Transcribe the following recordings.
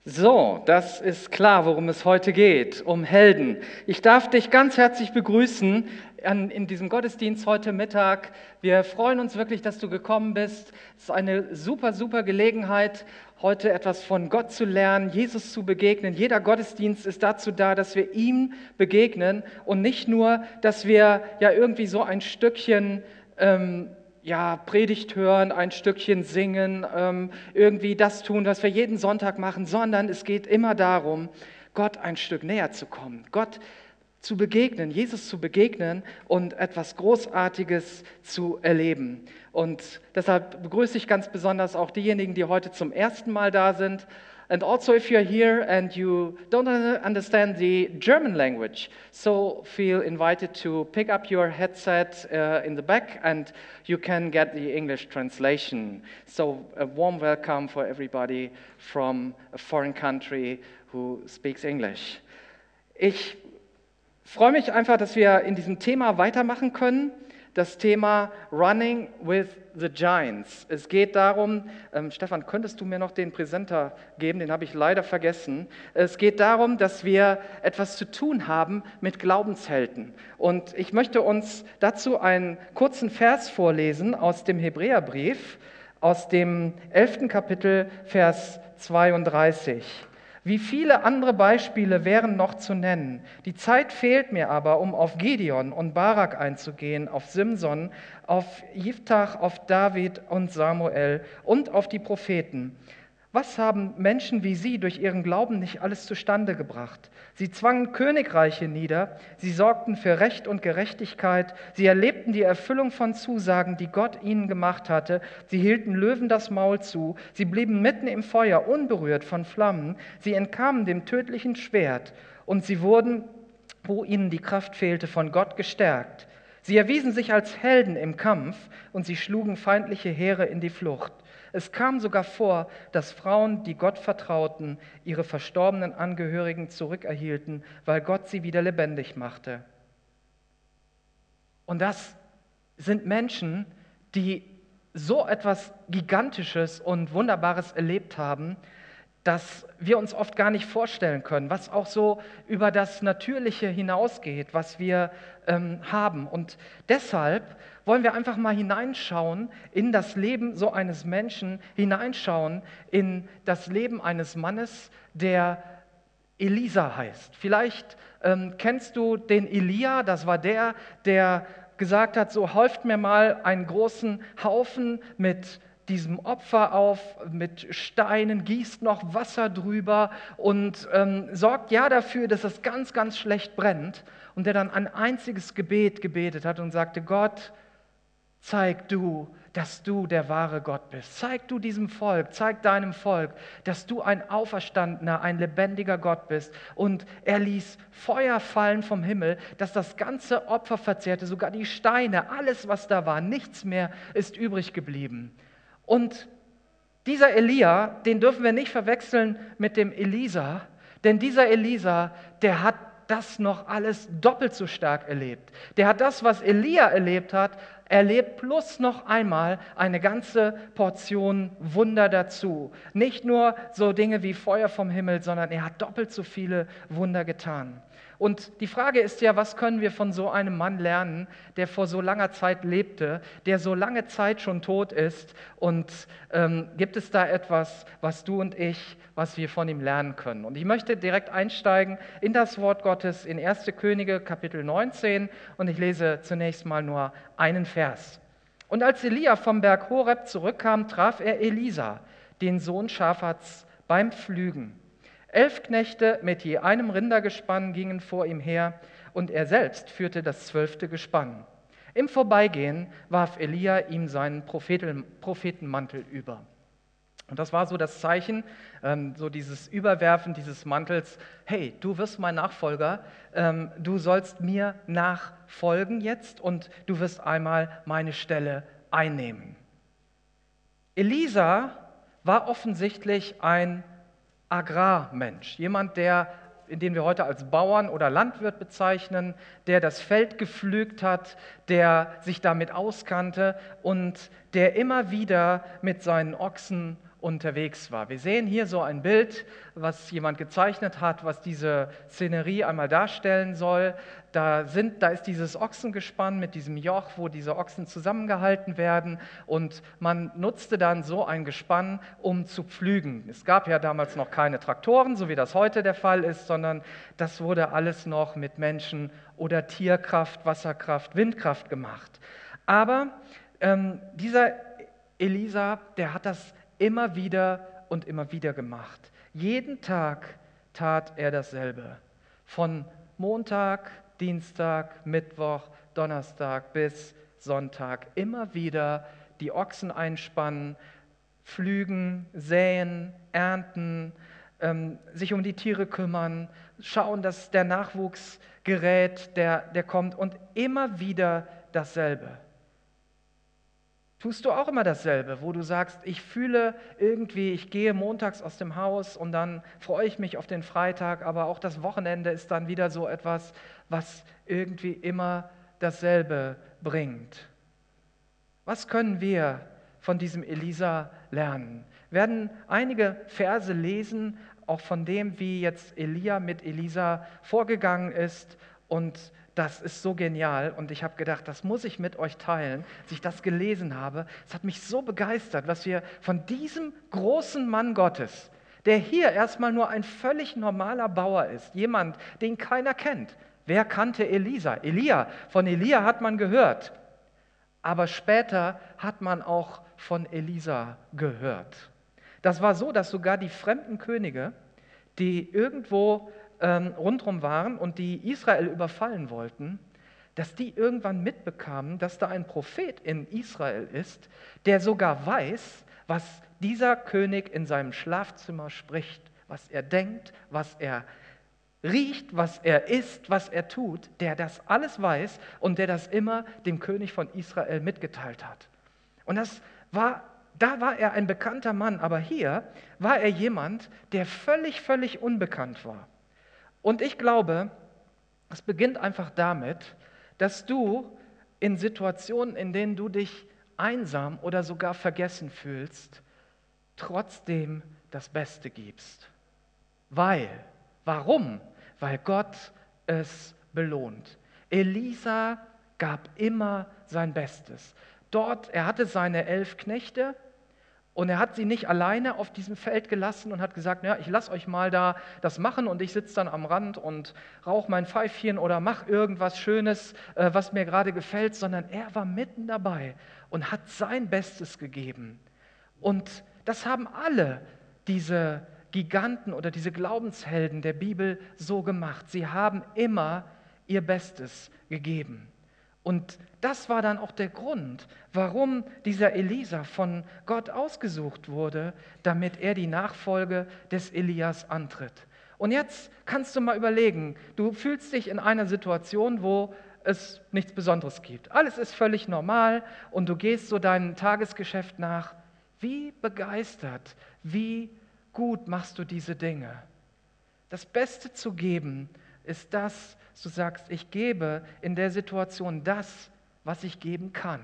So, das ist klar, worum es heute geht, um Helden. Ich darf dich ganz herzlich begrüßen in diesem Gottesdienst heute Mittag. Wir freuen uns wirklich, dass du gekommen bist. Es ist eine super Gelegenheit, heute etwas von Gott zu lernen, Jesus zu begegnen. Jeder Gottesdienst ist dazu da, dass wir ihm begegnen und nicht nur, dass wir ja irgendwie so ein Stückchen Predigt hören, ein Stückchen singen, irgendwie das tun, was wir jeden Sonntag machen, sondern es geht immer darum, Gott ein Stück näher zu kommen, Gott zu begegnen, Jesus zu begegnen und etwas Großartiges zu erleben. Und deshalb begrüße ich ganz besonders auch diejenigen, die heute zum ersten Mal da sind. And also if you're here and you don't understand the German language, so feel invited to pick up your headset in the back and you can get the English translation. So a warm welcome for everybody from a foreign country who speaks English. Ich freue mich einfach, dass wir in diesem Thema weitermachen können. Das Thema Running with the Giants. Es geht darum, Stefan, könntest du mir noch den Präsenter geben? Den habe ich leider vergessen. Es geht darum, dass wir etwas zu tun haben mit Glaubenshelden. Und ich möchte uns dazu einen kurzen Vers vorlesen aus dem Hebräerbrief, aus dem 11. Kapitel, Vers 32. Wie viele andere Beispiele wären noch zu nennen. Die Zeit fehlt mir aber, um auf Gideon und Barak einzugehen, auf Simson, auf Jiftach, auf David und Samuel und auf die Propheten. Was haben Menschen wie sie durch ihren Glauben nicht alles zustande gebracht? Sie zwangen Königreiche nieder, sie sorgten für Recht und Gerechtigkeit, sie erlebten die Erfüllung von Zusagen, die Gott ihnen gemacht hatte, sie hielten Löwen das Maul zu, sie blieben mitten im Feuer, unberührt von Flammen, sie entkamen dem tödlichen Schwert und sie wurden, wo ihnen die Kraft fehlte, von Gott gestärkt. Sie erwiesen sich als Helden im Kampf und sie schlugen feindliche Heere in die Flucht. Es kam sogar vor, dass Frauen, die Gott vertrauten, ihre verstorbenen Angehörigen zurückerhielten, weil Gott sie wieder lebendig machte. Und das sind Menschen, die so etwas Gigantisches und Wunderbares erlebt haben, dass wir uns oft gar nicht vorstellen können, was auch so über das Natürliche hinausgeht, was wir haben. Und deshalb wollen wir einfach mal hineinschauen in das Leben so eines Menschen, hineinschauen in das Leben eines Mannes, der Elisa heißt. Vielleicht kennst du den Elia, das war der gesagt hat, so häuft mir mal einen großen Haufen mit diesem Opfer auf, mit Steinen, gießt noch Wasser drüber und sorgt ja dafür, dass es ganz schlecht brennt. Und der dann ein einziges Gebet gebetet hat und sagte, Gott, zeig du, dass du der wahre Gott bist. Zeig du diesem Volk, zeig deinem Volk, dass du ein auferstandener, ein lebendiger Gott bist. Und er ließ Feuer fallen vom Himmel, dass das ganze Opfer verzehrte, sogar die Steine, alles was da war, nichts mehr ist übrig geblieben. Und dieser Elia, den dürfen wir nicht verwechseln mit dem Elisa, denn dieser Elisa, der hat das noch alles doppelt so stark erlebt. Der hat das, was Elia erlebt hat, erlebt plus noch einmal eine ganze Portion Wunder dazu. Nicht nur so Dinge wie Feuer vom Himmel, sondern er hat doppelt so viele Wunder getan. Und die Frage ist ja, was können wir von so einem Mann lernen, der vor so langer Zeit lebte, der so lange Zeit schon tot ist? Und gibt es da etwas, was du und ich, was wir von ihm lernen können? Und ich möchte direkt einsteigen in das Wort Gottes in 1. Könige, Kapitel 19. Und ich lese zunächst mal nur einen Vers. Und als Elia vom Berg Horeb zurückkam, traf er Elisa, den Sohn Schafats, beim Pflügen. 11 Knechte mit je einem Rindergespann gingen vor ihm her, und er selbst führte das 12. Gespann. Im Vorbeigehen warf Elia ihm seinen Prophetenmantel über. Und das war so das Zeichen, so dieses Überwerfen dieses Mantels, hey, du wirst mein Nachfolger, du sollst mir nachfolgen jetzt und du wirst einmal meine Stelle einnehmen. Elisa war offensichtlich ein Agrarmensch, jemand, den wir heute als Bauern oder Landwirt bezeichnen, der das Feld gepflügt hat, der sich damit auskannte und der immer wieder mit seinen Ochsen unterwegs war. Wir sehen hier so ein Bild, was jemand gezeichnet hat, was diese Szenerie einmal darstellen soll. Da ist dieses Ochsengespann mit diesem Joch, wo diese Ochsen zusammengehalten werden, und man nutzte dann so ein Gespann, um zu pflügen. Es gab ja damals noch keine Traktoren, so wie das heute der Fall ist, sondern das wurde alles noch mit Menschen- oder Tierkraft, Wasserkraft, Windkraft gemacht. Aber dieser Elisa, der hat das immer wieder und immer wieder gemacht. Jeden Tag tat er dasselbe. Von Montag, Dienstag, Mittwoch, Donnerstag bis Sonntag. Immer wieder die Ochsen einspannen, pflügen, säen, ernten, sich um die Tiere kümmern, schauen, dass der Nachwuchs gerät, der kommt, und immer wieder dasselbe. Tust du auch immer dasselbe, wo du sagst, ich fühle irgendwie, ich gehe montags aus dem Haus und dann freue ich mich auf den Freitag, aber auch das Wochenende ist dann wieder so etwas, was irgendwie immer dasselbe bringt. Was können wir von diesem Elisa lernen? Wir werden einige Verse lesen, auch von dem, wie jetzt Elia mit Elisa vorgegangen ist, und das ist so genial, und ich habe gedacht, das muss ich mit euch teilen, als ich das gelesen habe. Es hat mich so begeistert, was wir von diesem großen Mann Gottes, der hier erstmal nur ein völlig normaler Bauer ist, jemand, den keiner kennt. Wer kannte Elisa? Elia, von Elia hat man gehört, aber später hat man auch von Elisa gehört. Das war so, dass sogar die fremden Könige, die irgendwo rundherum waren und die Israel überfallen wollten, dass die irgendwann mitbekamen, dass da ein Prophet in Israel ist, der sogar weiß, was dieser König in seinem Schlafzimmer spricht, was er denkt, was er riecht, was er isst, was er tut, der das alles weiß und der das immer dem König von Israel mitgeteilt hat. Und da war er ein bekannter Mann, aber hier war er jemand, der völlig, völlig unbekannt war. Und ich glaube, es beginnt einfach damit, dass du in Situationen, in denen du dich einsam oder sogar vergessen fühlst, trotzdem das Beste gibst. Warum? Weil Gott es belohnt. Elisa gab immer sein Bestes. Er hatte seine 11 Knechte, und er hat sie nicht alleine auf diesem Feld gelassen und hat gesagt, ja, ich lasse euch mal da das machen und ich sitze dann am Rand und rauche mein Pfeifchen oder mache irgendwas Schönes, was mir gerade gefällt, sondern er war mitten dabei und hat sein Bestes gegeben. Und das haben alle diese Giganten oder diese Glaubenshelden der Bibel so gemacht. Sie haben immer ihr Bestes gegeben. Und das war dann auch der Grund, warum dieser Elisa von Gott ausgesucht wurde, damit er die Nachfolge des Elias antritt. Und jetzt kannst du mal überlegen, du fühlst dich in einer Situation, wo es nichts Besonderes gibt. Alles ist völlig normal und du gehst so deinem Tagesgeschäft nach. Wie begeistert, wie gut machst du diese Dinge? Das Beste zu geben ist das, du sagst, ich gebe in der Situation das, was ich geben kann.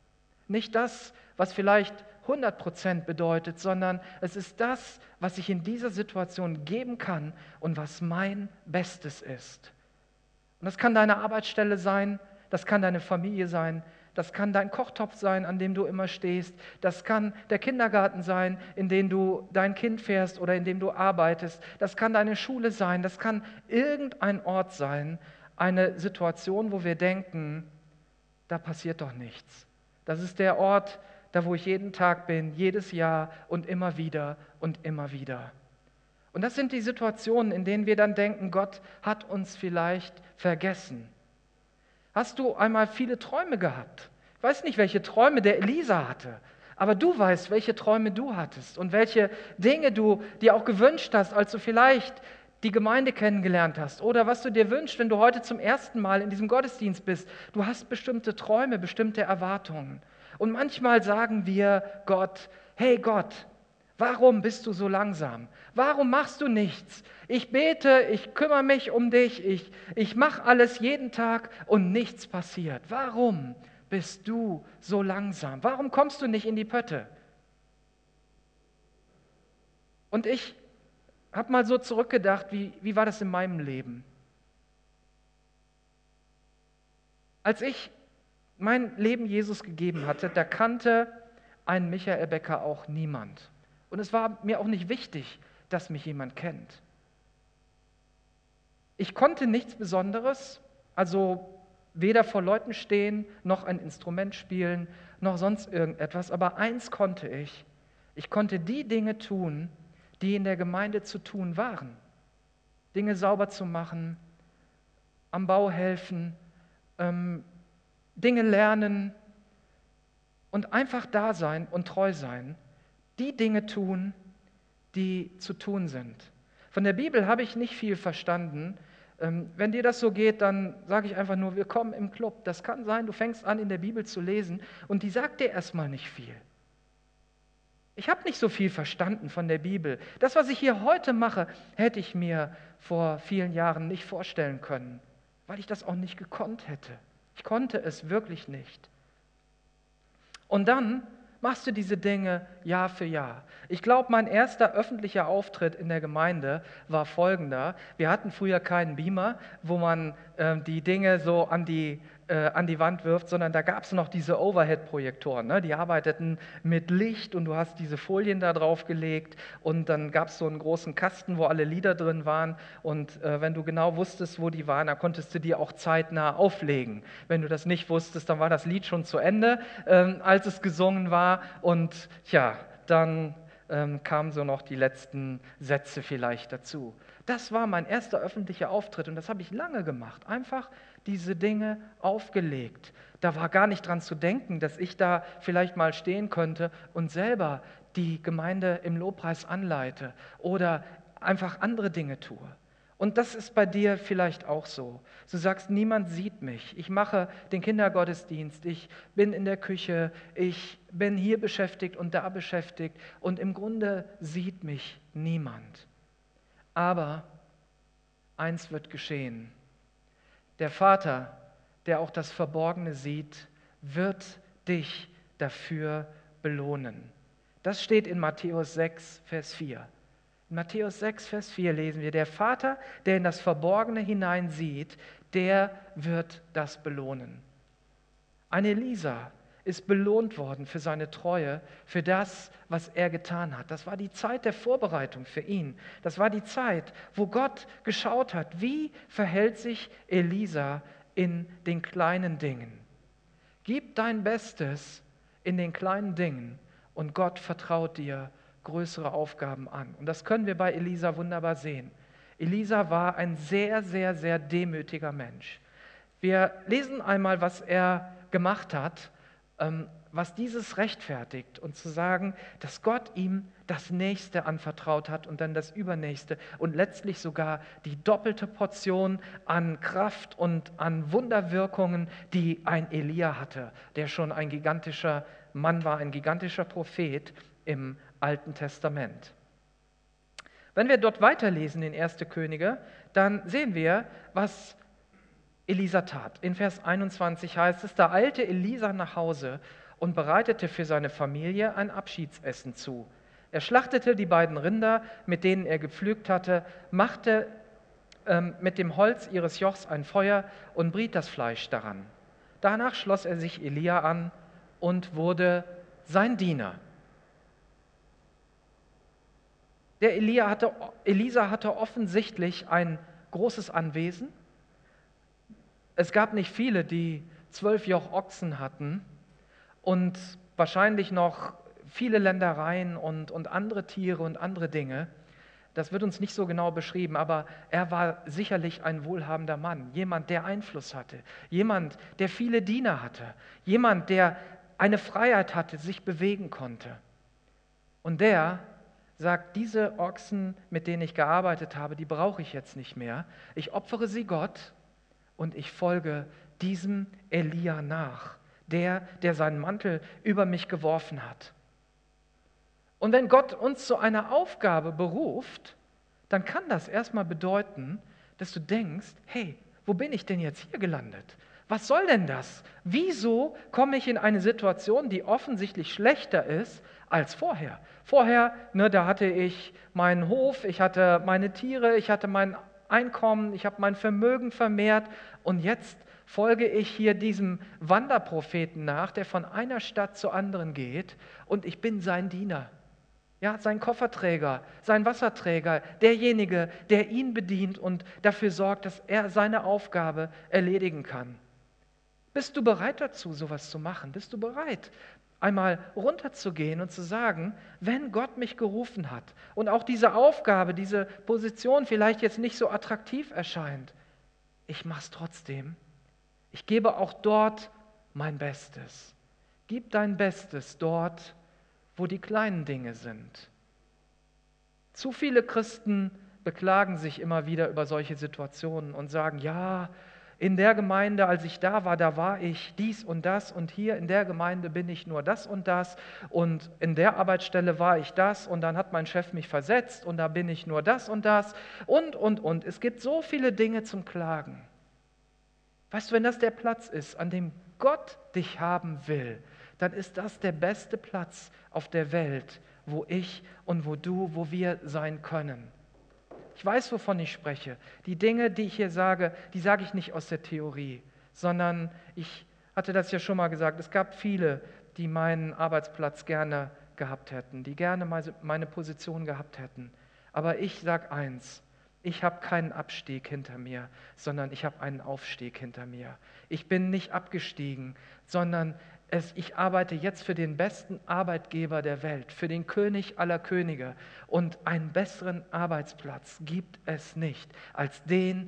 Nicht das, was vielleicht 100% bedeutet, sondern es ist das, was ich in dieser Situation geben kann und was mein Bestes ist. Und das kann deine Arbeitsstelle sein, das kann deine Familie sein, das kann dein Kochtopf sein, an dem du immer stehst, das kann der Kindergarten sein, in den du dein Kind fährst oder in dem du arbeitest, das kann deine Schule sein, das kann irgendein Ort sein, eine Situation, wo wir denken, da passiert doch nichts. Das ist der Ort, da wo ich jeden Tag bin, jedes Jahr und immer wieder und immer wieder. Und das sind die Situationen, in denen wir dann denken, Gott hat uns vielleicht vergessen. Hast du einmal viele Träume gehabt? Ich weiß nicht, welche Träume der Elisa hatte, aber du weißt, welche Träume du hattest und welche Dinge du dir auch gewünscht hast, als du vielleicht die Gemeinde kennengelernt hast oder was du dir wünschst, wenn du heute zum ersten Mal in diesem Gottesdienst bist. Du hast bestimmte Träume, bestimmte Erwartungen. Und manchmal sagen wir Gott, hey Gott, warum bist du so langsam? Warum machst du nichts? Ich bete, ich kümmere mich um dich, ich mache alles jeden Tag und nichts passiert. Warum bist du so langsam? Warum kommst du nicht in die Pötte? Und ich habe mal so zurückgedacht, wie war das in meinem Leben? Als ich mein Leben Jesus gegeben hatte, da kannte einen Michael Becker auch niemand. Und es war mir auch nicht wichtig, dass mich jemand kennt. Ich konnte nichts Besonderes, also weder vor Leuten stehen, noch ein Instrument spielen, noch sonst irgendetwas. Aber eins konnte ich. Ich konnte die Dinge tun, die in der Gemeinde zu tun waren. Dinge sauber zu machen, am Bau helfen, Dinge lernen und einfach da sein und treu sein. Die Dinge tun, die zu tun sind. Von der Bibel habe ich nicht viel verstanden. Wenn dir das so geht, dann sage ich einfach nur, willkommen im Club. Das kann sein, du fängst an, in der Bibel zu lesen und die sagt dir erstmal nicht viel. Ich habe nicht so viel verstanden von der Bibel. Das, was ich hier heute mache, hätte ich mir vor vielen Jahren nicht vorstellen können, weil ich das auch nicht gekonnt hätte. Ich konnte es wirklich nicht. Und dann machst du diese Dinge Jahr für Jahr. Ich glaube, mein erster öffentlicher Auftritt in der Gemeinde war folgender. Wir hatten früher keinen Beamer, wo man die Dinge so an die Wand wirft, sondern da gab es noch diese Overhead-Projektoren. Ne? Die arbeiteten mit Licht und du hast diese Folien da drauf gelegt und dann gab es so einen großen Kasten, wo alle Lieder drin waren und wenn du genau wusstest, wo die waren, dann konntest du die auch zeitnah auflegen. Wenn du das nicht wusstest, dann war das Lied schon zu Ende, als es gesungen war und ja, dann kamen so noch die letzten Sätze vielleicht dazu. Das war mein erster öffentlicher Auftritt und das habe ich lange gemacht. Einfach diese Dinge aufgelegt. Da war gar nicht dran zu denken, dass ich da vielleicht mal stehen könnte und selber die Gemeinde im Lobpreis anleite oder einfach andere Dinge tue. Und das ist bei dir vielleicht auch so. Du sagst, niemand sieht mich. Ich mache den Kindergottesdienst, ich bin in der Küche, ich bin hier beschäftigt und da beschäftigt und im Grunde sieht mich niemand. Aber eins wird geschehen. Der Vater, der auch das Verborgene sieht, wird dich dafür belohnen. Das steht in Matthäus 6, Vers 4. In Matthäus 6, Vers 4 lesen wir, der Vater, der in das Verborgene hineinsieht, der wird das belohnen. Eine Elisa ist belohnt worden für seine Treue, für das, was er getan hat. Das war die Zeit der Vorbereitung für ihn. Das war die Zeit, wo Gott geschaut hat, wie verhält sich Elisa in den kleinen Dingen. Gib dein Bestes in den kleinen Dingen und Gott vertraut dir größere Aufgaben an. Und das können wir bei Elisa wunderbar sehen. Elisa war ein sehr, sehr, sehr demütiger Mensch. Wir lesen einmal, was er gemacht hat, was dieses rechtfertigt und zu sagen, dass Gott ihm das Nächste anvertraut hat und dann das Übernächste und letztlich sogar die doppelte Portion an Kraft und an Wunderwirkungen, die ein Elia hatte, der schon ein gigantischer Mann war, ein gigantischer Prophet im Alten Testament. Wenn wir dort weiterlesen in 1. Könige, dann sehen wir, was Elisa tat. In Vers 21 heißt es, da eilte Elisa nach Hause und bereitete für seine Familie ein Abschiedsessen zu. Er schlachtete die beiden Rinder, mit denen er gepflügt hatte, machte mit dem Holz ihres Jochs ein Feuer und briet das Fleisch daran. Danach schloss er sich Elia an und wurde sein Diener. Der Elisa hatte offensichtlich ein großes Anwesen. Es gab nicht viele, die 12 Joch Ochsen hatten und wahrscheinlich noch viele Ländereien und andere Tiere und andere Dinge. Das wird uns nicht so genau beschrieben, aber er war sicherlich ein wohlhabender Mann, jemand, der Einfluss hatte, jemand, der viele Diener hatte, jemand, der eine Freiheit hatte, sich bewegen konnte. Und der sagt, diese Ochsen, mit denen ich gearbeitet habe, die brauche ich jetzt nicht mehr. Ich opfere sie Gott und ich folge diesem Elia nach, der seinen Mantel über mich geworfen hat. Und wenn Gott uns zu einer Aufgabe beruft, dann kann das erstmal bedeuten, dass du denkst, hey, wo bin ich denn jetzt hier gelandet? Was soll denn das? Wieso komme ich in eine Situation, die offensichtlich schlechter ist als vorher? Vorher, ne, da hatte ich meinen Hof, ich hatte meine Tiere, ich hatte mein Einkommen, ich habe mein Vermögen vermehrt und jetzt folge ich hier diesem Wanderpropheten nach, der von einer Stadt zur anderen geht und ich bin sein Diener. Ja, sein Kofferträger, sein Wasserträger, derjenige, der ihn bedient und dafür sorgt, dass er seine Aufgabe erledigen kann. Bist du bereit dazu, sowas zu machen? Bist du bereit, einmal runterzugehen und zu sagen, wenn Gott mich gerufen hat und auch diese Aufgabe, diese Position vielleicht jetzt nicht so attraktiv erscheint, ich mache es trotzdem. Ich gebe auch dort mein Bestes. Gib dein Bestes dort, wo die kleinen Dinge sind. Zu viele Christen beklagen sich immer wieder über solche Situationen und sagen, ja, in der Gemeinde, als ich da war ich dies und hier in der Gemeinde bin ich nur das und in der Arbeitsstelle war ich das und dann hat mein Chef mich versetzt und da bin ich nur das und. Es gibt so viele Dinge zum Klagen. Weißt du, wenn das der Platz ist, an dem Gott dich haben will, dann ist das der beste Platz auf der Welt, wo ich und wo du, wo wir sein können. Ich weiß, wovon ich spreche. Die Dinge, die ich hier sage, die sage ich nicht aus der Theorie, sondern ich hatte das ja schon mal gesagt, es gab viele, die meinen Arbeitsplatz gerne gehabt hätten, die gerne meine Position gehabt hätten. Aber ich sage eins, ich habe keinen Abstieg hinter mir, sondern ich habe einen Aufstieg hinter mir. Ich bin nicht abgestiegen, sondern ich arbeite jetzt für den besten Arbeitgeber der Welt, für den König aller Könige. Und einen besseren Arbeitsplatz gibt es nicht als den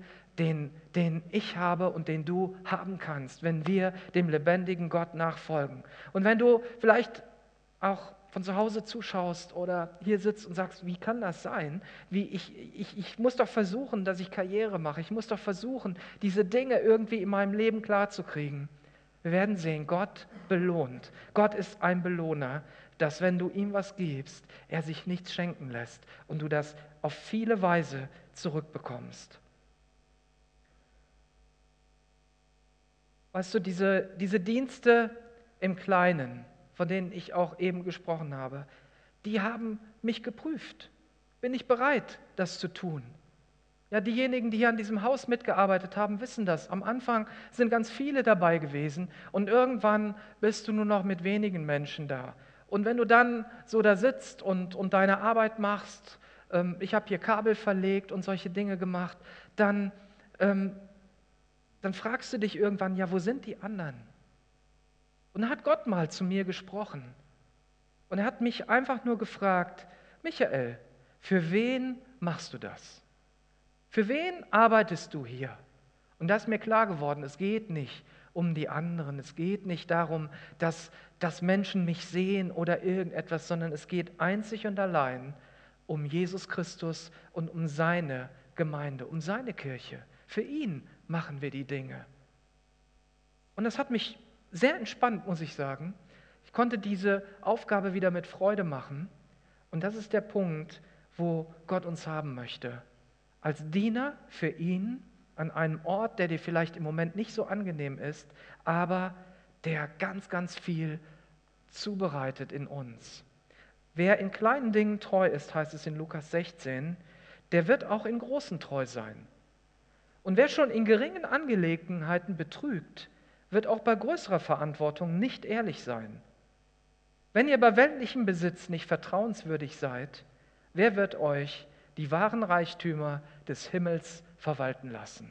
ich habe und den du haben kannst, wenn wir dem lebendigen Gott nachfolgen. Und wenn du vielleicht auch von zu Hause zuschaust oder hier sitzt und sagst, wie kann das sein? Ich muss doch versuchen, dass ich Karriere mache. Ich muss doch versuchen, diese Dinge irgendwie in meinem Leben klarzukriegen. Wir werden sehen, Gott belohnt. Gott ist ein Belohner, dass wenn du ihm was gibst, er sich nichts schenken lässt und du das auf viele Weise zurückbekommst. Weißt du, diese Dienste im Kleinen, von denen ich auch eben gesprochen habe, die haben mich geprüft. Bin ich bereit, das zu tun? Ja, diejenigen, die hier an diesem Haus mitgearbeitet haben, wissen das. Am Anfang sind ganz viele dabei gewesen und irgendwann bist du nur noch mit wenigen Menschen da. Und wenn du dann so da sitzt und deine Arbeit machst, ich habe hier Kabel verlegt und solche Dinge gemacht, dann fragst du dich irgendwann, ja, wo sind die anderen? Und dann hat Gott mal zu mir gesprochen. Und er hat mich einfach nur gefragt, Michael, für wen machst du das? Für wen arbeitest du hier? Und da ist mir klar geworden, es geht nicht um die anderen, es geht nicht darum, dass Menschen mich sehen oder irgendetwas, sondern es geht einzig und allein um Jesus Christus und um seine Gemeinde, um seine Kirche. Für ihn machen wir die Dinge. Und das hat mich sehr entspannt, muss ich sagen. Ich konnte diese Aufgabe wieder mit Freude machen. Und das ist der Punkt, wo Gott uns haben möchte. Als Diener für ihn an einem Ort, der dir vielleicht im Moment nicht so angenehm ist, aber der ganz, ganz viel zubereitet in uns. Wer in kleinen Dingen treu ist, heißt es in Lukas 16, der wird auch in großen treu sein. Und wer schon in geringen Angelegenheiten betrügt, wird auch bei größerer Verantwortung nicht ehrlich sein. Wenn ihr bei weltlichem Besitz nicht vertrauenswürdig seid, wer wird euch die wahren Reichtümer des Himmels verwalten lassen?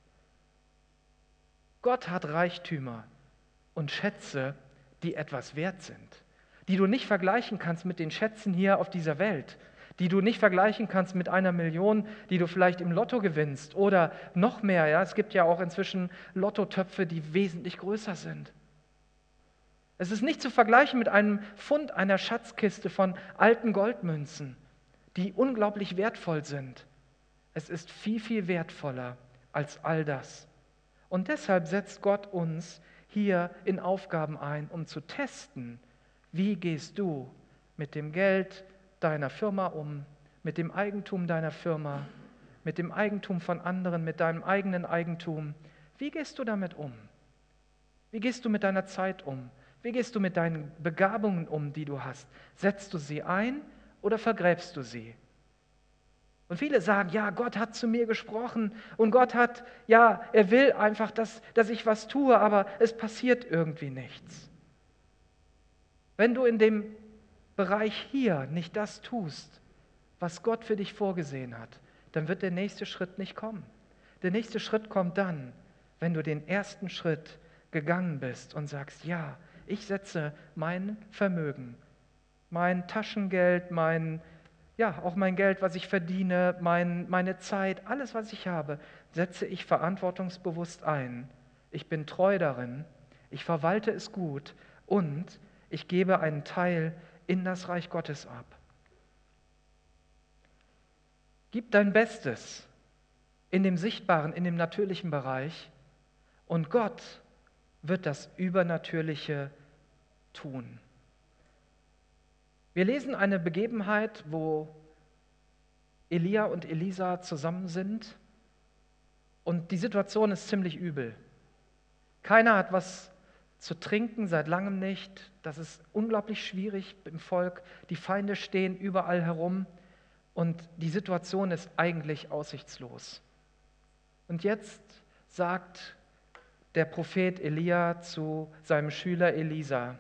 Gott hat Reichtümer und Schätze, die etwas wert sind, die du nicht vergleichen kannst mit den Schätzen hier auf dieser Welt, die du nicht vergleichen kannst mit 1 Million, die du vielleicht im Lotto gewinnst oder noch mehr. Ja? Es gibt ja auch inzwischen Lottotöpfe, die wesentlich größer sind. Es ist nicht zu vergleichen mit einem Fund einer Schatzkiste von alten Goldmünzen, die unglaublich wertvoll sind. Es ist viel, viel wertvoller als all das. Und deshalb setzt Gott uns hier in Aufgaben ein, um zu testen, wie gehst du mit dem Geld deiner Firma um, mit dem Eigentum deiner Firma, mit dem Eigentum von anderen, mit deinem eigenen Eigentum. Wie gehst du damit um? Wie gehst du mit deiner Zeit um? Wie gehst du mit deinen Begabungen um, die du hast? Setzt du sie ein oder vergräbst du sie? Und viele sagen, ja, Gott hat zu mir gesprochen und Gott hat, ja, er will einfach, dass ich was tue, aber es passiert irgendwie nichts. Wenn du in dem Bereich hier nicht das tust, was Gott für dich vorgesehen hat, dann wird der nächste Schritt nicht kommen. Der nächste Schritt kommt dann, wenn du den ersten Schritt gegangen bist und sagst, ja, ich setze mein Vermögen, mein Taschengeld, auch mein Geld, was ich verdiene, meine Zeit, alles, was ich habe, setze ich verantwortungsbewusst ein. Ich bin treu darin, ich verwalte es gut und ich gebe einen Teil in das Reich Gottes ab. Gib dein Bestes in dem sichtbaren, in dem natürlichen Bereich und Gott wird das Übernatürliche tun. Wir lesen eine Begebenheit, wo Elia und Elisa zusammen sind und die Situation ist ziemlich übel. Keiner hat was zu trinken, seit langem nicht. Das ist unglaublich schwierig im Volk. Die Feinde stehen überall herum und die Situation ist eigentlich aussichtslos. Und jetzt sagt der Prophet Elia zu seinem Schüler Elisa: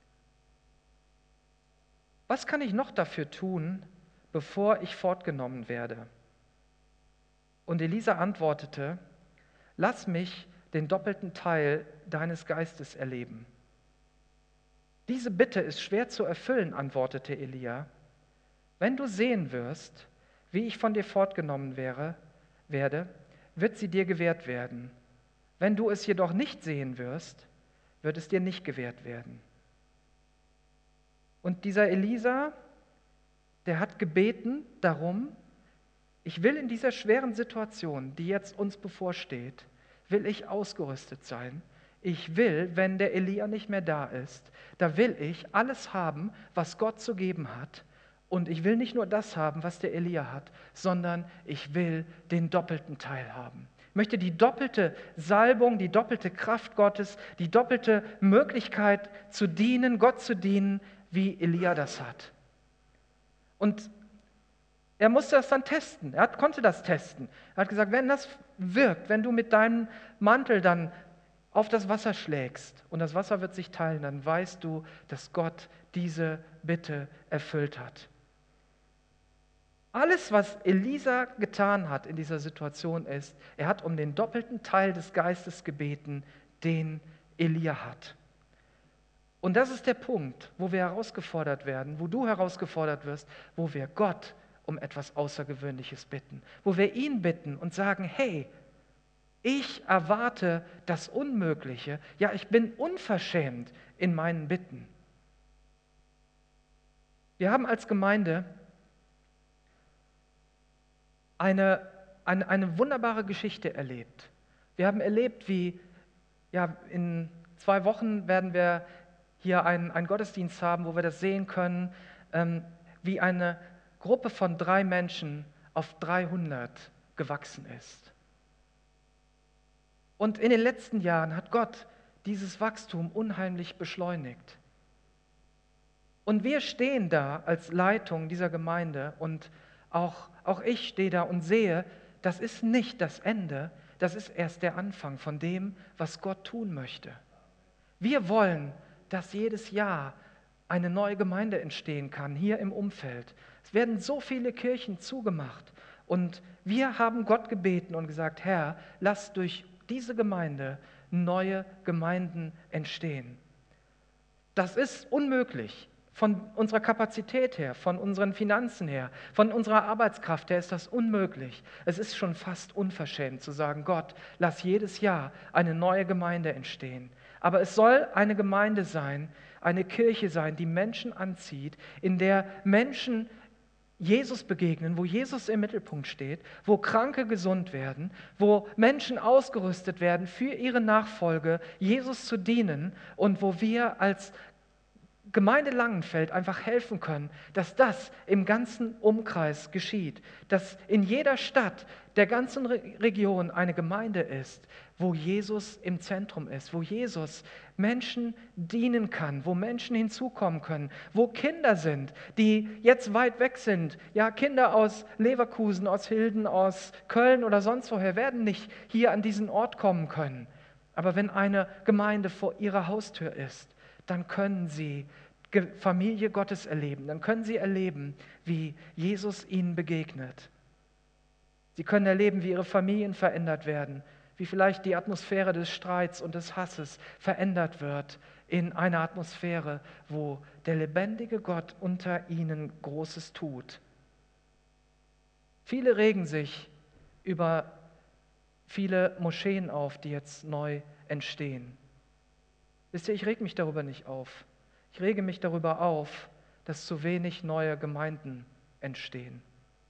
Was kann ich noch dafür tun, bevor ich fortgenommen werde? Und Elisa antwortete: Lass mich den doppelten Teil deines Geistes erleben. Diese Bitte ist schwer zu erfüllen, antwortete Elia. Wenn du sehen wirst, wie ich von dir fortgenommen werde, wird sie dir gewährt werden. Wenn du es jedoch nicht sehen wirst, wird es dir nicht gewährt werden. Und dieser Elisa, der hat gebeten darum, ich will in dieser schweren Situation, die jetzt uns bevorsteht, will ich ausgerüstet sein. Ich will, wenn der Elia nicht mehr da ist, da will ich alles haben, was Gott zu geben hat. Und ich will nicht nur das haben, was der Elia hat, sondern ich will den doppelten Teil haben. Ich möchte die doppelte Salbung, die doppelte Kraft Gottes, die doppelte Möglichkeit zu dienen, Gott zu dienen, wie Elia das hat. Und er musste das dann testen. Konnte das testen. Er hat gesagt, wenn das wirkt, wenn du mit deinem Mantel dann auf das Wasser schlägst und das Wasser wird sich teilen, dann weißt du, dass Gott diese Bitte erfüllt hat. Alles, was Elisa getan hat in dieser Situation ist, er hat um den doppelten Teil des Geistes gebeten, den Elia hat. Und das ist der Punkt, wo wir herausgefordert werden, wo du herausgefordert wirst, wo wir Gott um etwas Außergewöhnliches bitten, wo wir ihn bitten und sagen, hey, ich erwarte das Unmögliche, ja, ich bin unverschämt in meinen Bitten. Wir haben als Gemeinde eine wunderbare Geschichte erlebt. Wir haben erlebt, wie in 2 Wochen werden wir hier einen Gottesdienst haben, wo wir das sehen können, wie eine Gruppe von 3 Menschen auf 300 gewachsen ist. Und in den letzten Jahren hat Gott dieses Wachstum unheimlich beschleunigt. Und wir stehen da als Leitung dieser Gemeinde und auch ich stehe da und sehe, das ist nicht das Ende, das ist erst der Anfang von dem, was Gott tun möchte. Wir wollen, dass jedes Jahr eine neue Gemeinde entstehen kann, hier im Umfeld. Es werden so viele Kirchen zugemacht und wir haben Gott gebeten und gesagt, Herr, lass durch diese Gemeinde neue Gemeinden entstehen. Das ist unmöglich. Von unserer Kapazität her, von unseren Finanzen her, von unserer Arbeitskraft her ist das unmöglich. Es ist schon fast unverschämt zu sagen, Gott, lass jedes Jahr eine neue Gemeinde entstehen. Aber es soll eine Gemeinde sein, eine Kirche sein, die Menschen anzieht, in der Menschen Jesus begegnen, wo Jesus im Mittelpunkt steht, wo Kranke gesund werden, wo Menschen ausgerüstet werden für ihre Nachfolge, Jesus zu dienen und wo wir als Gemeinde Langenfeld einfach helfen können, dass das im ganzen Umkreis geschieht, dass in jeder Stadt der ganzen Region eine Gemeinde ist, wo Jesus im Zentrum ist, wo Jesus Menschen dienen kann, wo Menschen hinzukommen können, wo Kinder sind, die jetzt weit weg sind. Ja, Kinder aus Leverkusen, aus Hilden, aus Köln oder sonst woher werden nicht hier an diesen Ort kommen können. Aber wenn eine Gemeinde vor ihrer Haustür ist, dann können sie Familie Gottes erleben. Dann können sie erleben, wie Jesus ihnen begegnet. Sie können erleben, wie ihre Familien verändert werden, wie vielleicht die Atmosphäre des Streits und des Hasses verändert wird in eine Atmosphäre, wo der lebendige Gott unter ihnen Großes tut. Viele regen sich über viele Moscheen auf, die jetzt neu entstehen. Wisst ihr, ich reg mich darüber nicht auf. Ich rege mich darüber auf, dass zu wenig neue Gemeinden entstehen.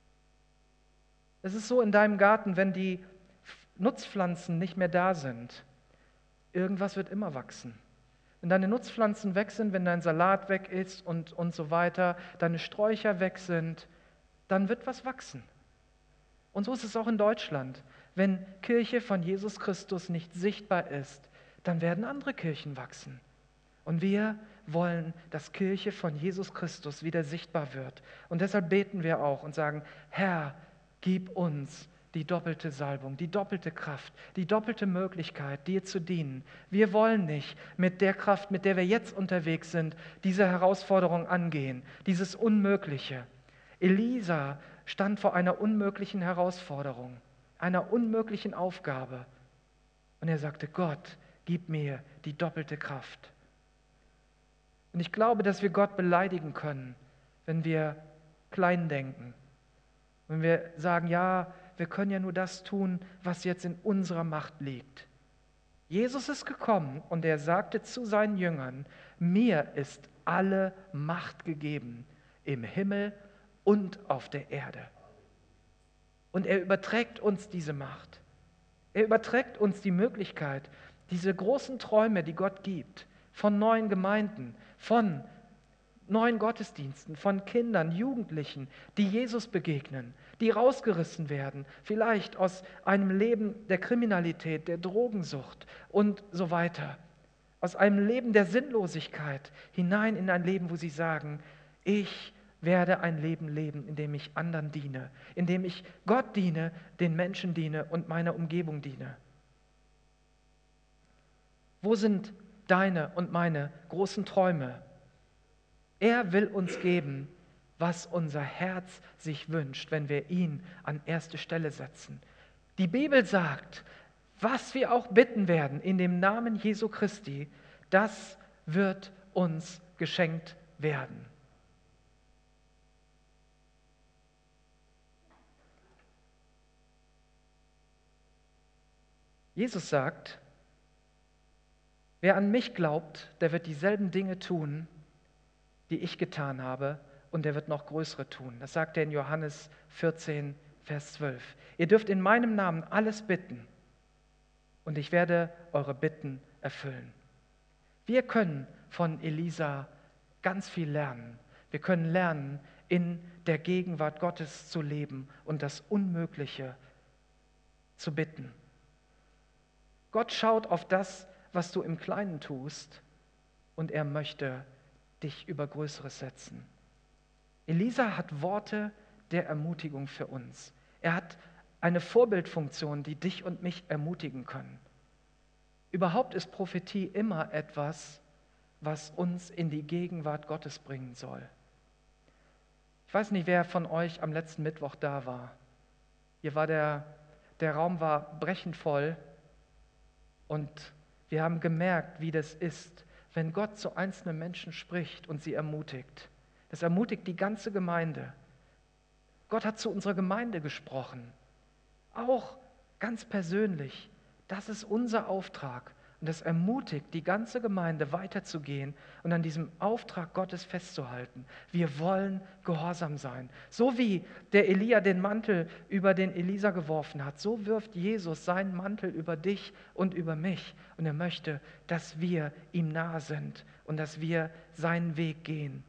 Es ist so in deinem Garten, wenn die Nutzpflanzen nicht mehr da sind, irgendwas wird immer wachsen. Wenn deine Nutzpflanzen weg sind, wenn dein Salat weg ist und so weiter, deine Sträucher weg sind, dann wird was wachsen. Und so ist es auch in Deutschland. Wenn Kirche von Jesus Christus nicht sichtbar ist, dann werden andere Kirchen wachsen. Und wir wollen, dass Kirche von Jesus Christus wieder sichtbar wird. Und deshalb beten wir auch und sagen, Herr, gib uns die doppelte Salbung, die doppelte Kraft, die doppelte Möglichkeit, dir zu dienen. Wir wollen nicht mit der Kraft, mit der wir jetzt unterwegs sind, diese Herausforderung angehen, dieses Unmögliche. Elisa stand vor einer unmöglichen Herausforderung, einer unmöglichen Aufgabe. Und er sagte, Gott, gib mir die doppelte Kraft. Und ich glaube, dass wir Gott beleidigen können, wenn wir klein denken. Wenn wir sagen, ja, wir können ja nur das tun, was jetzt in unserer Macht liegt. Jesus ist gekommen und er sagte zu seinen Jüngern, mir ist alle Macht gegeben im Himmel und auf der Erde. Und er überträgt uns diese Macht. Er überträgt uns die Möglichkeit, diese großen Träume, die Gott gibt, von neuen Gemeinden, von neuen Gottesdiensten, von Kindern, Jugendlichen, die Jesus begegnen, die rausgerissen werden, vielleicht aus einem Leben der Kriminalität, der Drogensucht und so weiter, aus einem Leben der Sinnlosigkeit hinein in ein Leben, wo sie sagen, ich werde ein Leben leben, in dem ich anderen diene, in dem ich Gott diene, den Menschen diene und meiner Umgebung diene. Wo sind deine und meine großen Träume? Er will uns geben, was unser Herz sich wünscht, wenn wir ihn an erste Stelle setzen. Die Bibel sagt, was wir auch bitten werden in dem Namen Jesu Christi, das wird uns geschenkt werden. Jesus sagt, wer an mich glaubt, der wird dieselben Dinge tun, die ich getan habe, und er wird noch größere tun. Das sagt er in Johannes 14, Vers 12. Ihr dürft in meinem Namen alles bitten, und ich werde eure Bitten erfüllen. Wir können von Elisa ganz viel lernen. Wir können lernen, in der Gegenwart Gottes zu leben und das Unmögliche zu bitten. Gott schaut auf das, was du im Kleinen tust, und er möchte dich über Größeres setzen. Elisa hat Worte der Ermutigung für uns. Er hat eine Vorbildfunktion, die dich und mich ermutigen können. Überhaupt ist Prophetie immer etwas, was uns in die Gegenwart Gottes bringen soll. Ich weiß nicht, wer von euch am letzten Mittwoch da war. Hier war der Raum war brechend voll und wir haben gemerkt, wie das ist, wenn Gott zu einzelnen Menschen spricht und sie ermutigt. Das ermutigt die ganze Gemeinde. Gott hat zu unserer Gemeinde gesprochen, auch ganz persönlich. Das ist unser Auftrag, Und das ermutigt die ganze Gemeinde weiterzugehen und an diesem Auftrag Gottes festzuhalten. Wir wollen gehorsam sein. So wie der Elia den Mantel über den Elisa geworfen hat, so wirft Jesus seinen Mantel über dich und über mich. Und er möchte, dass wir ihm nahe sind und dass wir seinen Weg gehen.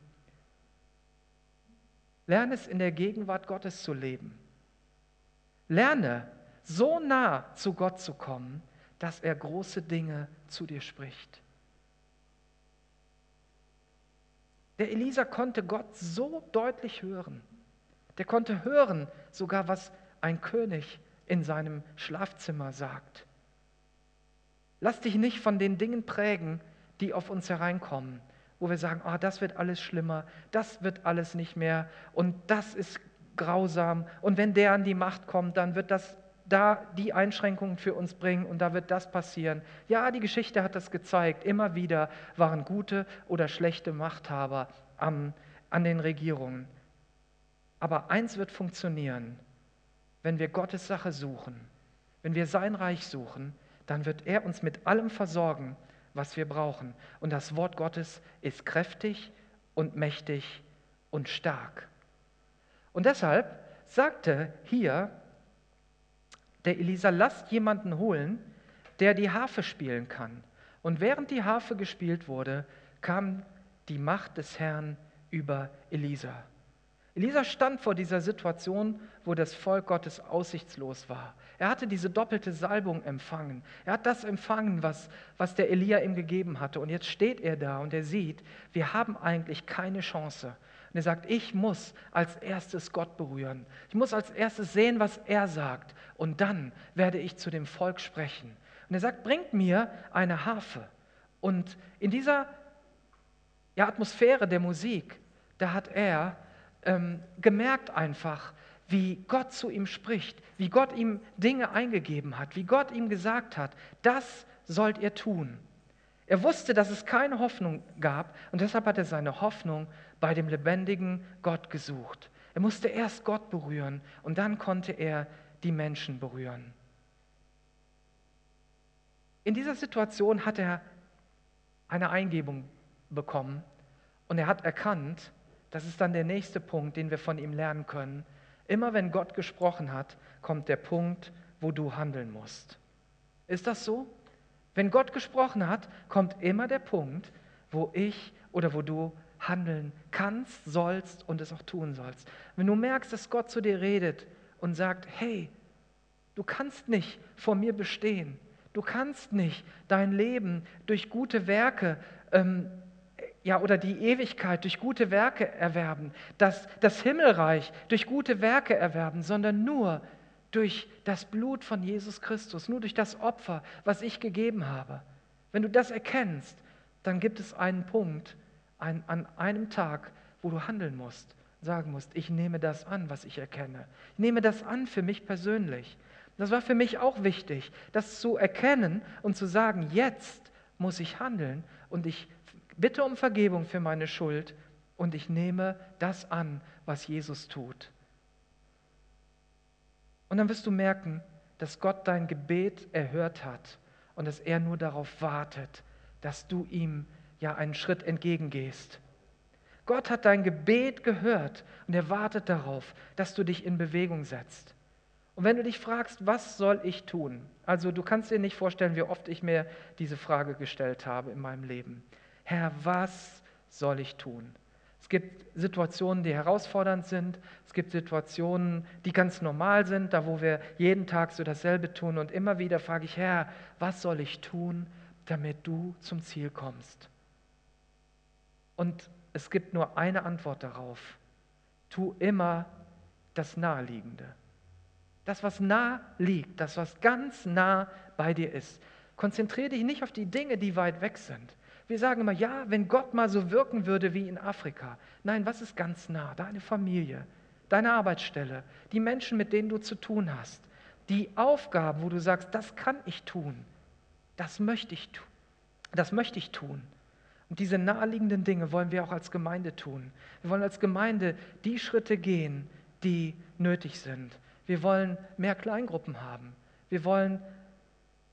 Lerne es in der Gegenwart Gottes zu leben. Lerne, so nah zu Gott zu kommen, dass er große Dinge zu dir spricht. Der Elisa konnte Gott so deutlich hören. Der konnte hören, sogar was ein König in seinem Schlafzimmer sagt. Lass dich nicht von den Dingen prägen, die auf uns hereinkommen, wo wir sagen, das wird alles schlimmer, das wird alles nicht mehr und das ist grausam und wenn der an die Macht kommt, dann wird das da die Einschränkungen für uns bringen und da wird das passieren. Ja, die Geschichte hat das gezeigt. Immer wieder waren gute oder schlechte Machthaber an den Regierungen. Aber eins wird funktionieren, wenn wir Gottes Sache suchen, wenn wir sein Reich suchen, dann wird er uns mit allem versorgen, was wir brauchen. Und das Wort Gottes ist kräftig und mächtig und stark. Und deshalb sagte hier der Elisa, lasst jemanden holen, der die Harfe spielen kann. Und während die Harfe gespielt wurde, kam die Macht des Herrn über Elisa. Elisa stand vor dieser Situation, wo das Volk Gottes aussichtslos war. Er hatte diese doppelte Salbung empfangen. Er hat das empfangen, was der Elia ihm gegeben hatte. Und jetzt steht er da und er sieht, wir haben eigentlich keine Chance. Und er sagt, ich muss als erstes Gott berühren. Ich muss als erstes sehen, was er sagt. Und dann werde ich zu dem Volk sprechen. Und er sagt, bringt mir eine Harfe. Und in dieser Atmosphäre der Musik, da hat er gemerkt einfach, wie Gott zu ihm spricht, wie Gott ihm Dinge eingegeben hat, wie Gott ihm gesagt hat, das sollt ihr tun. Er wusste, dass es keine Hoffnung gab und deshalb hat er seine Hoffnung bei dem lebendigen Gott gesucht. Er musste erst Gott berühren und dann konnte er die Menschen berühren. In dieser Situation hat er eine Eingebung bekommen und er hat erkannt, das ist dann der nächste Punkt, den wir von ihm lernen können. Immer wenn Gott gesprochen hat, kommt der Punkt, wo du handeln musst. Ist das so? Wenn Gott gesprochen hat, kommt immer der Punkt, wo ich oder wo du handeln kannst, sollst und es auch tun sollst. Wenn du merkst, dass Gott zu dir redet und sagt, hey, du kannst nicht vor mir bestehen. Du kannst nicht dein Leben durch gute Werke oder die Ewigkeit durch gute Werke erwerben, das Himmelreich durch gute Werke erwerben, sondern nur durch das Blut von Jesus Christus, nur durch das Opfer, was ich gegeben habe. Wenn du das erkennst, dann gibt es einen Punkt, an einem Tag, wo du handeln musst, sagen musst, ich nehme das an, was ich erkenne. Ich nehme das an für mich persönlich. Das war für mich auch wichtig, das zu erkennen und zu sagen, jetzt muss ich handeln und ich bitte um Vergebung für meine Schuld und ich nehme das an, was Jesus tut. Und dann wirst du merken, dass Gott dein Gebet erhört hat und dass er nur darauf wartet, dass du ihm einen Schritt entgegengehst. Gott hat dein Gebet gehört und er wartet darauf, dass du dich in Bewegung setzt. Und wenn du dich fragst, was soll ich tun? Also du kannst dir nicht vorstellen, wie oft ich mir diese Frage gestellt habe in meinem Leben. Herr, was soll ich tun? Es gibt Situationen, die herausfordernd sind. Es gibt Situationen, die ganz normal sind, da wo wir jeden Tag so dasselbe tun. Und immer wieder frage ich, Herr, was soll ich tun, damit du zum Ziel kommst? Und es gibt nur eine Antwort darauf. Tu immer das Naheliegende. Das, was nah liegt, das, was ganz nah bei dir ist. Konzentriere dich nicht auf die Dinge, die weit weg sind. Wir sagen immer, ja, wenn Gott mal so wirken würde wie in Afrika. Nein, was ist ganz nah? Deine Familie, deine Arbeitsstelle, die Menschen, mit denen du zu tun hast, die Aufgaben, wo du sagst, das kann ich tun, das möchte ich tun, das möchte ich tun. Und diese naheliegenden Dinge wollen wir auch als Gemeinde tun. Wir wollen als Gemeinde die Schritte gehen, die nötig sind. Wir wollen mehr Kleingruppen haben. Wir wollen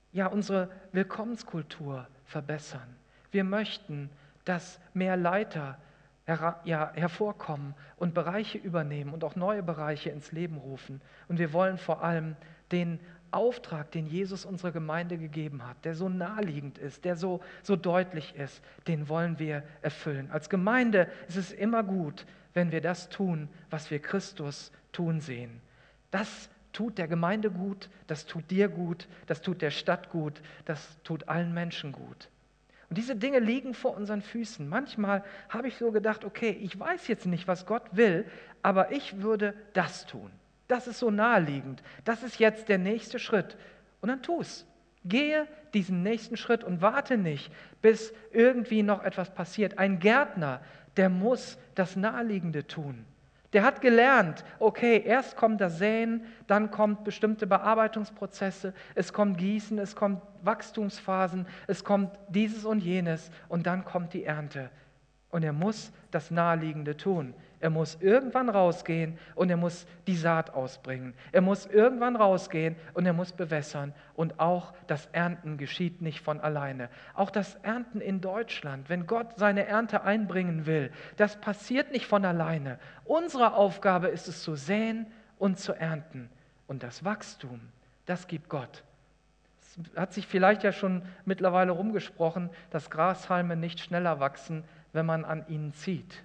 ja, unsere Willkommenskultur verbessern. Wir möchten, dass mehr Leiter hervorkommen und Bereiche übernehmen und auch neue Bereiche ins Leben rufen. Und wir wollen vor allem den Auftrag, den Jesus unserer Gemeinde gegeben hat, der so naheliegend ist, der so deutlich ist, den wollen wir erfüllen. Als Gemeinde ist es immer gut, wenn wir das tun, was wir Christus tun sehen. Das tut der Gemeinde gut, das tut dir gut, das tut der Stadt gut, das tut allen Menschen gut. Und diese Dinge liegen vor unseren Füßen. Manchmal habe ich so gedacht, okay, ich weiß jetzt nicht, was Gott will, aber ich würde das tun. Das ist so naheliegend. Das ist jetzt der nächste Schritt. Und dann tu es. Gehe diesen nächsten Schritt und warte nicht, bis irgendwie noch etwas passiert. Ein Gärtner, der muss das Naheliegende tun. Der hat gelernt, okay, erst kommt das Säen, dann kommt bestimmte Bearbeitungsprozesse, es kommt Gießen, es kommt Wachstumsphasen, es kommt dieses und jenes und dann kommt die Ernte. Und er muss das Naheliegende tun. Er muss irgendwann rausgehen und er muss die Saat ausbringen. Er muss irgendwann rausgehen und er muss bewässern. Und auch das Ernten geschieht nicht von alleine. Auch das Ernten in Deutschland, wenn Gott seine Ernte einbringen will, das passiert nicht von alleine. Unsere Aufgabe ist es zu säen und zu ernten. Und das Wachstum, das gibt Gott. Es hat sich vielleicht ja schon mittlerweile rumgesprochen, dass Grashalme nicht schneller wachsen, wenn man an ihnen zieht.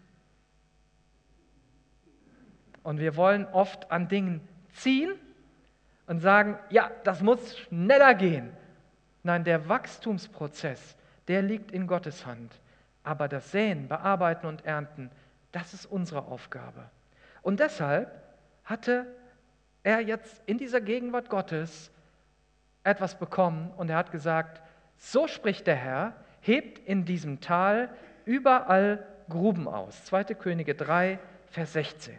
Und wir wollen oft an Dingen ziehen und sagen, ja, das muss schneller gehen. Nein, der Wachstumsprozess, der liegt in Gottes Hand. Aber das Säen, Bearbeiten und Ernten, das ist unsere Aufgabe. Und deshalb hatte er jetzt in dieser Gegenwart Gottes etwas bekommen und er hat gesagt, so spricht der Herr, hebt in diesem Tal überall Gruben aus. 2. Könige 3, Vers 16.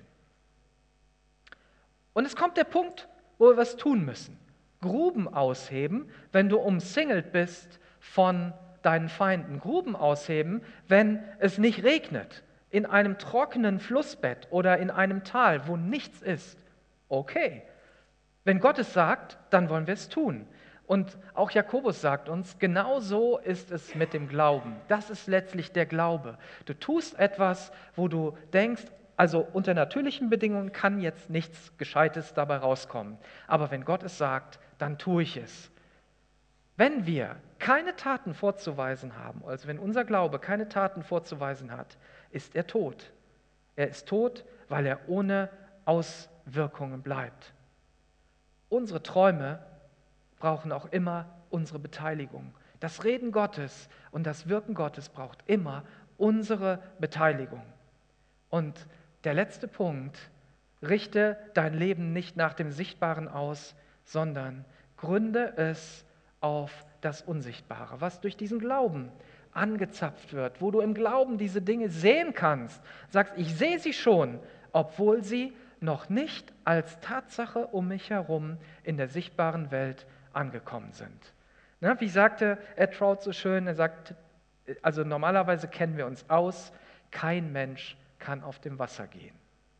Und es kommt der Punkt, wo wir was tun müssen. Gruben ausheben, wenn du umsingelt bist von deinen Feinden. Gruben ausheben, wenn es nicht regnet. In einem trockenen Flussbett oder in einem Tal, wo nichts ist. Okay. Wenn Gott es sagt, dann wollen wir es tun. Und auch Jakobus sagt uns, genau so ist es mit dem Glauben. Das ist letztlich der Glaube. Du tust etwas, wo du denkst, also unter natürlichen Bedingungen kann jetzt nichts Gescheites dabei rauskommen. Aber wenn Gott es sagt, dann tue ich es. Wenn wir keine Taten vorzuweisen haben, also wenn unser Glaube keine Taten vorzuweisen hat, ist er tot. Er ist tot, weil er ohne Auswirkungen bleibt. Unsere Träume brauchen auch immer unsere Beteiligung. Das Reden Gottes und das Wirken Gottes braucht immer unsere Beteiligung. Und der letzte Punkt, richte dein Leben nicht nach dem Sichtbaren aus, sondern gründe es auf das Unsichtbare, was durch diesen Glauben angezapft wird, wo du im Glauben diese Dinge sehen kannst. Sagst, ich sehe sie schon, obwohl sie noch nicht als Tatsache um mich herum in der sichtbaren Welt angekommen sind. Na, wie sagte Ed Trout so schön, er sagt, also normalerweise kennen wir uns aus, kein Mensch kann auf dem Wasser gehen.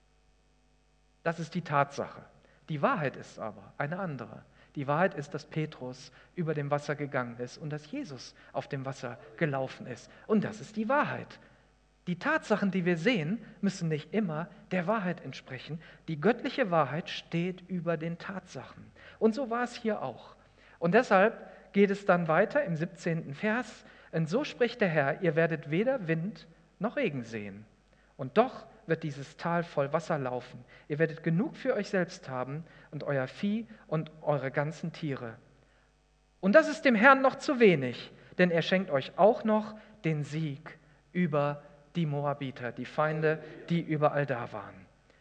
Das ist die Tatsache. Die Wahrheit ist aber eine andere. Die Wahrheit ist, dass Petrus über dem Wasser gegangen ist und dass Jesus auf dem Wasser gelaufen ist. Und das ist die Wahrheit. Die Tatsachen, die wir sehen, müssen nicht immer der Wahrheit entsprechen. Die göttliche Wahrheit steht über den Tatsachen. Und so war es hier auch. Und deshalb geht es dann weiter im 17. Vers. Und so spricht der Herr, ihr werdet weder Wind noch Regen sehen. Und doch wird dieses Tal voll Wasser laufen. Ihr werdet genug für euch selbst haben und euer Vieh und eure ganzen Tiere. Und das ist dem Herrn noch zu wenig, denn er schenkt euch auch noch den Sieg über die Moabiter, die Feinde, die überall da waren.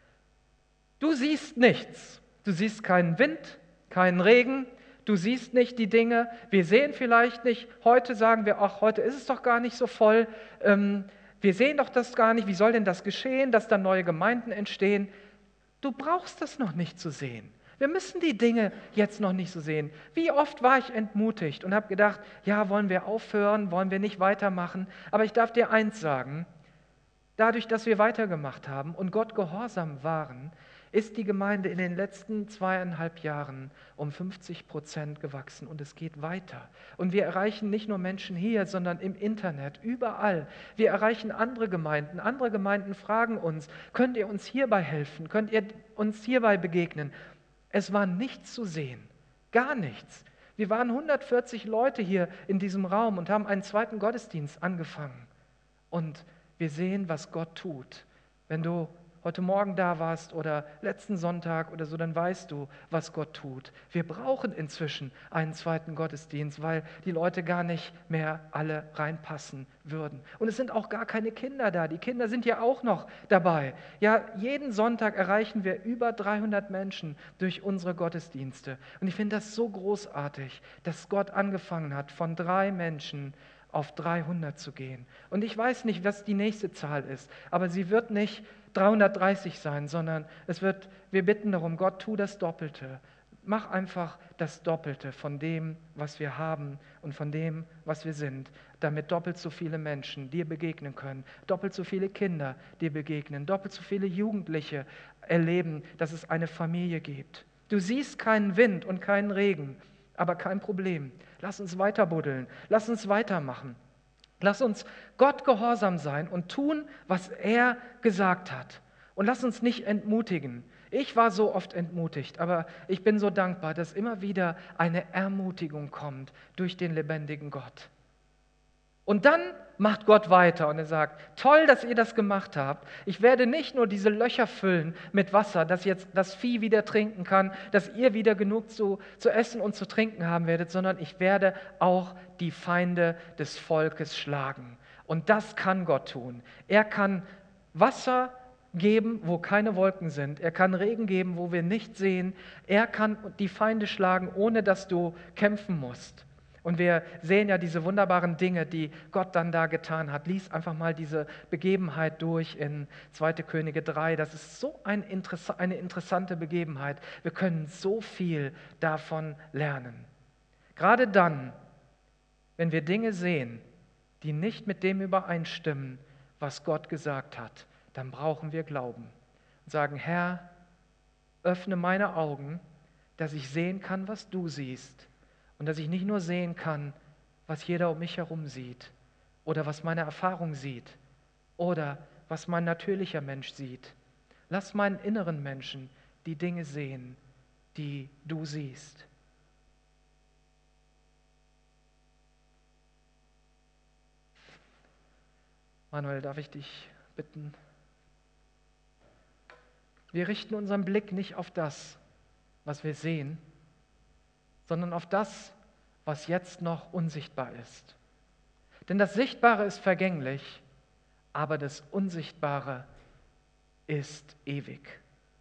Du siehst nichts. Du siehst keinen Wind, keinen Regen. Du siehst nicht die Dinge. Wir sehen vielleicht nicht. Heute sagen wir, ach, heute ist es doch gar nicht so voll. Wir sehen doch das gar nicht. Wie soll denn das geschehen, dass da neue Gemeinden entstehen? Du brauchst das noch nicht zu sehen. Wir müssen die Dinge jetzt noch nicht so sehen. Wie oft war ich entmutigt und habe gedacht, ja, wollen wir aufhören, wollen wir nicht weitermachen? Aber ich darf dir eins sagen, dadurch, dass wir weitergemacht haben und Gott gehorsam waren, ist die Gemeinde in den letzten 2,5 Jahren um 50% gewachsen und es geht weiter. Und wir erreichen nicht nur Menschen hier, sondern im Internet, überall. Wir erreichen andere Gemeinden. Andere Gemeinden fragen uns, könnt ihr uns hierbei helfen? Könnt ihr uns hierbei begegnen? Es war nichts zu sehen, gar nichts. Wir waren 140 Leute hier in diesem Raum und haben einen zweiten Gottesdienst angefangen. Und wir sehen, was Gott tut. Wenn du heute Morgen da warst oder letzten Sonntag oder so, dann weißt du, was Gott tut. Wir brauchen inzwischen einen zweiten Gottesdienst, weil die Leute gar nicht mehr alle reinpassen würden. Und es sind auch gar keine Kinder da. Die Kinder sind ja auch noch dabei. Ja, jeden Sonntag erreichen wir über 300 Menschen durch unsere Gottesdienste. Und ich finde das so großartig, dass Gott angefangen hat, von 3 Menschen auf 300 zu gehen. Und ich weiß nicht, was die nächste Zahl ist, aber sie wird nicht 330 sein, sondern wir bitten darum, Gott, tu das Doppelte. Mach einfach das Doppelte von dem, was wir haben und von dem, was wir sind, damit doppelt so viele Menschen dir begegnen können, doppelt so viele Kinder dir begegnen, doppelt so viele Jugendliche erleben, dass es eine Familie gibt. Du siehst keinen Wind und keinen Regen, aber kein Problem. Lass uns weiter buddeln, lass uns weitermachen. Lass uns Gott gehorsam sein und tun, was er gesagt hat. Und lass uns nicht entmutigen. Ich war so oft entmutigt, aber ich bin so dankbar, dass immer wieder eine Ermutigung kommt durch den lebendigen Gott. Und dann macht Gott weiter und er sagt, toll, dass ihr das gemacht habt. Ich werde nicht nur diese Löcher füllen mit Wasser, dass jetzt das Vieh wieder trinken kann, dass ihr wieder genug zu essen und zu trinken haben werdet, sondern ich werde auch die Feinde des Volkes schlagen. Und das kann Gott tun. Er kann Wasser geben, wo keine Wolken sind. Er kann Regen geben, wo wir nicht sehen. Er kann die Feinde schlagen, ohne dass du kämpfen musst. Und wir sehen ja diese wunderbaren Dinge, die Gott dann da getan hat. Lies einfach mal diese Begebenheit durch in 2. Könige 3. Das ist so eine interessante Begebenheit. Wir können so viel davon lernen. Gerade dann, wenn wir Dinge sehen, die nicht mit dem übereinstimmen, was Gott gesagt hat, dann brauchen wir Glauben. Und sagen, Herr, öffne meine Augen, dass ich sehen kann, was du siehst. Und dass ich nicht nur sehen kann, was jeder um mich herum sieht oder was meine Erfahrung sieht oder was mein natürlicher Mensch sieht. Lass meinen inneren Menschen die Dinge sehen, die du siehst. Manuel, darf ich dich bitten? Wir richten unseren Blick nicht auf das, was wir sehen, sondern auf das, was jetzt noch unsichtbar ist. Denn das Sichtbare ist vergänglich, aber das Unsichtbare ist ewig.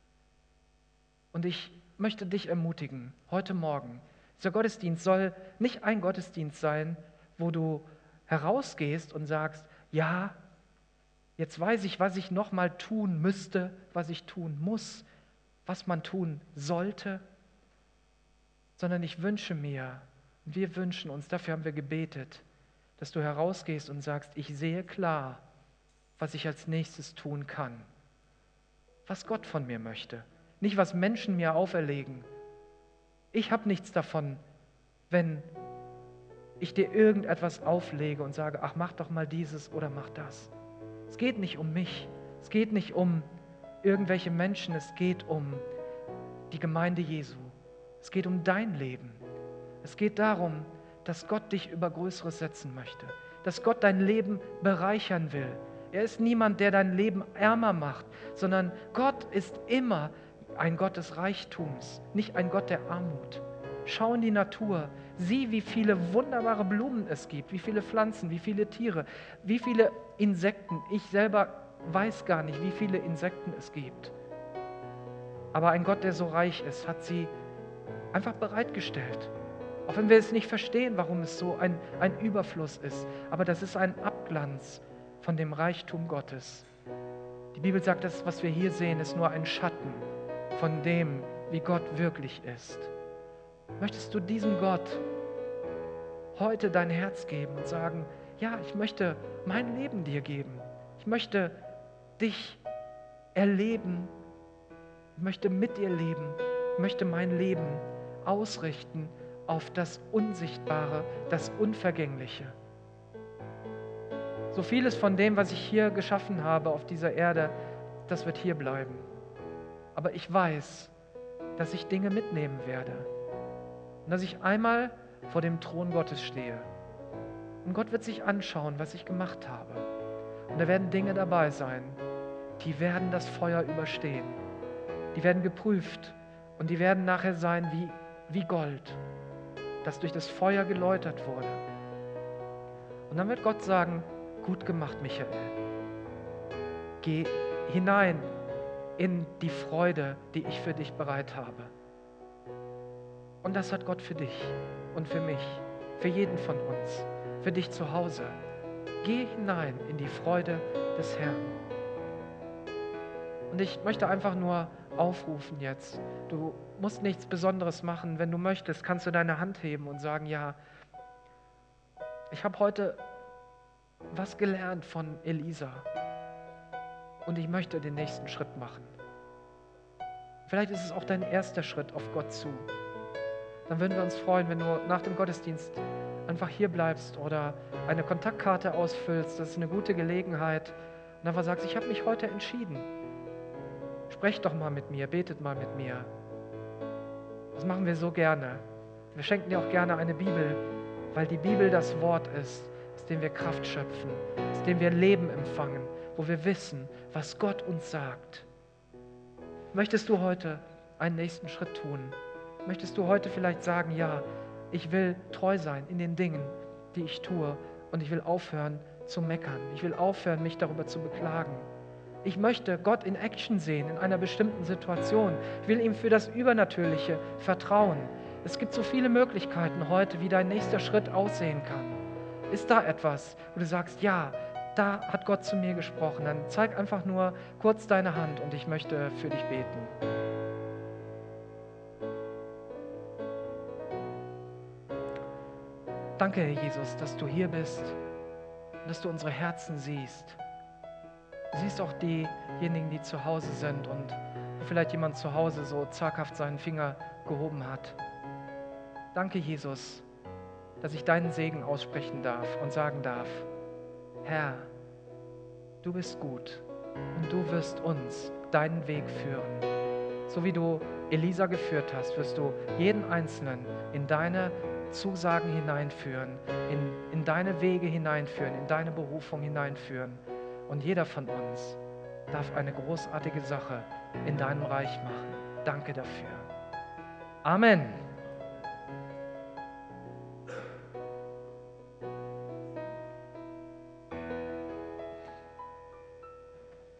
Und ich möchte dich ermutigen, heute Morgen, dieser Gottesdienst soll nicht ein Gottesdienst sein, wo du herausgehst und sagst, ja, jetzt weiß ich, was ich nochmal tun müsste, was ich tun muss, was man tun sollte, sondern ich wünsche mir, wir wünschen uns, dafür haben wir gebetet, dass du herausgehst und sagst, ich sehe klar, was ich als nächstes tun kann, was Gott von mir möchte, nicht was Menschen mir auferlegen. Ich habe nichts davon, wenn ich dir irgendetwas auflege und sage, ach, mach doch mal dieses oder mach das. Es geht nicht um mich, es geht nicht um irgendwelche Menschen, es geht um die Gemeinde Jesu. Es geht um dein Leben. Es geht darum, dass Gott dich über Größeres setzen möchte, dass Gott dein Leben bereichern will. Er ist niemand, der dein Leben ärmer macht, sondern Gott ist immer ein Gott des Reichtums, nicht ein Gott der Armut. Schau in die Natur, sieh, wie viele wunderbare Blumen es gibt, wie viele Pflanzen, wie viele Tiere, wie viele Insekten. Ich selber weiß gar nicht, wie viele Insekten es gibt. Aber ein Gott, der so reich ist, hat sie einfach bereitgestellt. Auch wenn wir es nicht verstehen, warum es so ein Überfluss ist. Aber das ist ein Abglanz von dem Reichtum Gottes. Die Bibel sagt, das, was wir hier sehen, ist nur ein Schatten von dem, wie Gott wirklich ist. Möchtest du diesem Gott heute dein Herz geben und sagen, ja, ich möchte mein Leben dir geben. Ich möchte dich erleben, Ich möchte mit dir leben. Ich möchte mein Leben ausrichten auf das Unsichtbare, das Unvergängliche. So vieles von dem, was ich hier geschaffen habe auf dieser Erde, das wird hier bleiben. Aber ich weiß, dass ich Dinge mitnehmen werde und dass ich einmal vor dem Thron Gottes stehe. Und Gott wird sich anschauen, was ich gemacht habe. Und da werden Dinge dabei sein, die werden das Feuer überstehen. Die werden geprüft und die werden nachher sein wie Gold, das durch das Feuer geläutert wurde. Und dann wird Gott sagen, gut gemacht, Michael. Geh hinein in die Freude, die ich für dich bereit habe. Und das hat Gott für dich und für mich, für jeden von uns, für dich zu Hause. Geh hinein in die Freude des Herrn. Und ich möchte einfach nur aufrufen jetzt. Du musst nichts Besonderes machen. Wenn du möchtest, kannst du deine Hand heben und sagen, ja, ich habe heute was gelernt von Elisa und ich möchte den nächsten Schritt machen. Vielleicht ist es auch dein erster Schritt auf Gott zu. Dann würden wir uns freuen, wenn du nach dem Gottesdienst einfach hier bleibst oder eine Kontaktkarte ausfüllst. Das ist eine gute Gelegenheit. Und einfach sagst, ich habe mich heute entschieden. Sprecht doch mal mit mir, betet mal mit mir. Das machen wir so gerne. Wir schenken dir auch gerne eine Bibel, weil die Bibel das Wort ist, aus dem wir Kraft schöpfen, aus dem wir Leben empfangen, wo wir wissen, was Gott uns sagt. Möchtest du heute einen nächsten Schritt tun? Möchtest du heute vielleicht sagen, ja, ich will treu sein in den Dingen, die ich tue und ich will aufhören zu meckern. Ich will aufhören, mich darüber zu beklagen. Ich möchte Gott in Action sehen, in einer bestimmten Situation. Ich will ihm für das Übernatürliche vertrauen. Es gibt so viele Möglichkeiten heute, wie dein nächster Schritt aussehen kann. Ist da etwas, wo du sagst, ja, da hat Gott zu mir gesprochen? Dann zeig einfach nur kurz deine Hand und ich möchte für dich beten. Danke, Herr Jesus, dass du hier bist und dass du unsere Herzen siehst. Du siehst auch diejenigen, die zu Hause sind und wo vielleicht jemand zu Hause so zaghaft seinen Finger gehoben hat. Danke, Jesus, dass ich deinen Segen aussprechen darf und sagen darf, Herr, du bist gut und du wirst uns deinen Weg führen. So wie du Elisa geführt hast, wirst du jeden Einzelnen in deine Zusagen hineinführen, in deine Wege hineinführen, in deine Berufung hineinführen. Und jeder von uns darf eine großartige Sache in deinem Reich machen. Danke dafür. Amen.